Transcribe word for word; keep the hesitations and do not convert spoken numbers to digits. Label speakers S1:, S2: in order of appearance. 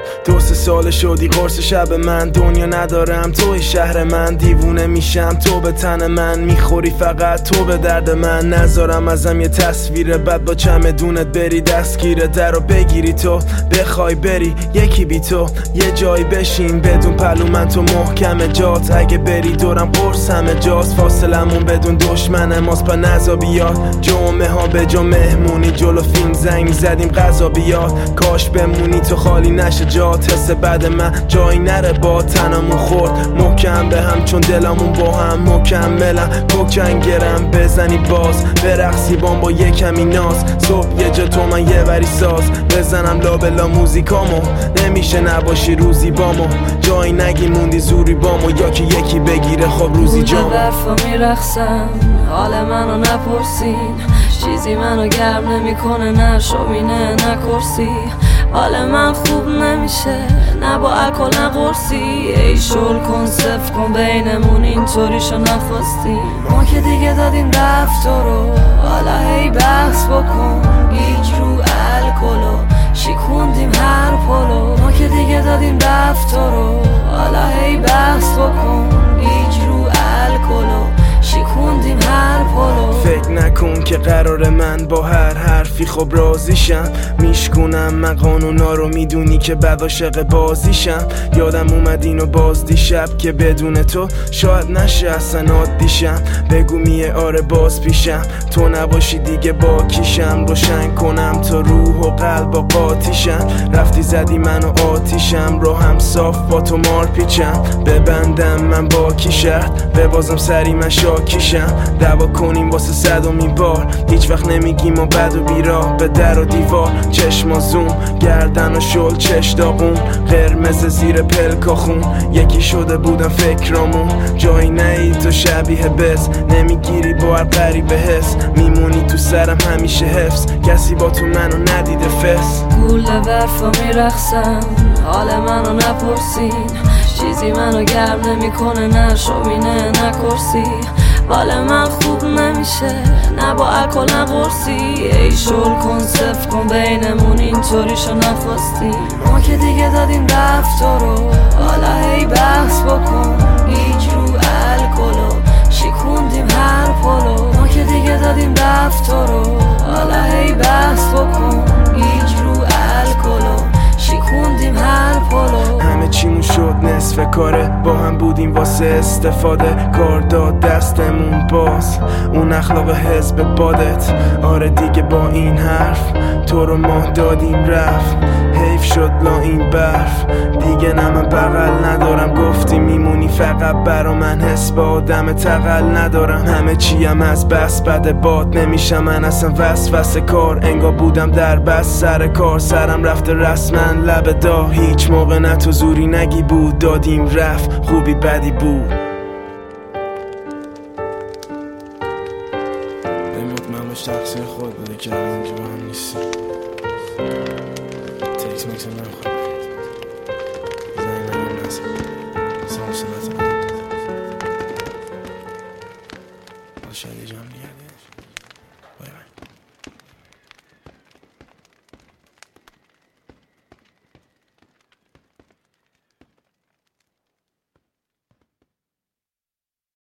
S1: دو سه سال شدی قرص شب من، دنیا ندارم توی شهر من، دیوونه میشم تو به تن من، میخوری فقط تو به درد من، نذارم ازم یه تصویر بد با چمدونت بری دستگیر در رو بگیری تو بخوای بری یکی بی تو یه جایی بشین بدون پلو من تو محکم جات، اگه بری دورم قرص همه جاست، فاصلمون بدون دشمن ماست پا نزا بیاد، جمعه ها به جا مهمونی جلو فیلم زنگ زدیم غذا بیاد، کاش بمونی تو خالی نشه جات، حس بعد من جایی نره با تنمون خورد محکم به هم چون دلمون با هم مکملم، کوکنگرم بزنی باز برقصی بام با یه کمی ناز، صبح یه جا تو من یه وری ساز بزنم لابلا موزیکامو، نمیشه نباشی روزی بامو، جایی نگی موندی زوری بامو، یا که یکی بگیره خب روزی جامو.
S2: برفا میرخصم حال منو نپرسین، چیزی منو گرم نمیکنه نه شومینه نه کرسی، حال من خوب نمیشه نه با الکل نه قرصی، ای شل کن صفر کن بینمون اینطوریشو نخواستیم، ما که دیگه دادیم رفت رو حالا هی بحث بکن، گیج رو الکلو شیکوندیم هر پلو، ما که دیگه دادیم رفت رو حالا هی بحث بکن، گیج رو الکلو شیکوندیم هر پلو،
S1: فکر نکن که قرار من با هر حرفی خب راضیشم، میشکنم من قانونا رو میدونی که بعد عاشق بازیشم، یادم اومد اینو باز دیشب که بدون تو شاید نشه اصلا عادیشم، بگو میه آره باز پیشم تو نباشی دیگه با کیشم، روشن کنم تا روح و قلب و قاطیشم، رفتی زدی منو آتیشم رو هم صاف با تو مار پیچم، ببندم من با کی شرط ببازم سری من شاکیشم، دعوا کنیم واسه صدومین بار هیچ وقت نمیگیم و بد و بیراه، به در و دیوار چشم زوم گردن و شل چش داغون قرمز زیر پلکا خون، یکی شده بودم فکرامون جایی نهی تو شبیه بس، نمیگیری با هر قریب حس، میمونی تو سرم همیشه حفظ، کسی با تو منو ندیده فس،
S2: گوله برفا میرخصم حال منو نپرسین، چیزی منو گرم نمیکنه نه شومینه نه کرسی، حال من خوب نمیشه نه با الکل نه قرصی، ای شل کن صفر کن بینمون اینطوریشو نخواستیم، ما که دیگه دادیم رفت رو حالا هی بحث بکن، گیج رو الکلو شیکوندیم هر پلو، ما که دیگه دادیم رفت رو حالا هی بحث بکن، گیج رو الکلو شیکوندیم هر پلو،
S1: همه چیمون شد نصف کاره با هم بودیم واسه استفاده، کار داد دستمون باز اون اخلاق حزب بادت، آره دیگه با این حرف تو رو ما دادیم رفت، حیف شد لا این برف دیگه نه من بغل ندارم، گفتی میمونی فقط برا من حس با آدم تقل ندارم، همه چیم از بس بد باد نمیشم من اصلا وسوسه کار، انگار بودم در بس سر کار سرم رفته رسما لب دا، هیچ موقع نه تو زوری نگی بود دادیم رفت خوبی بدی بود، به مطمئن باش تقصیر خود بوده که الان که با هم نیستی، تکس مکس هم نمیخواد زنی نگیم نزد سامسونت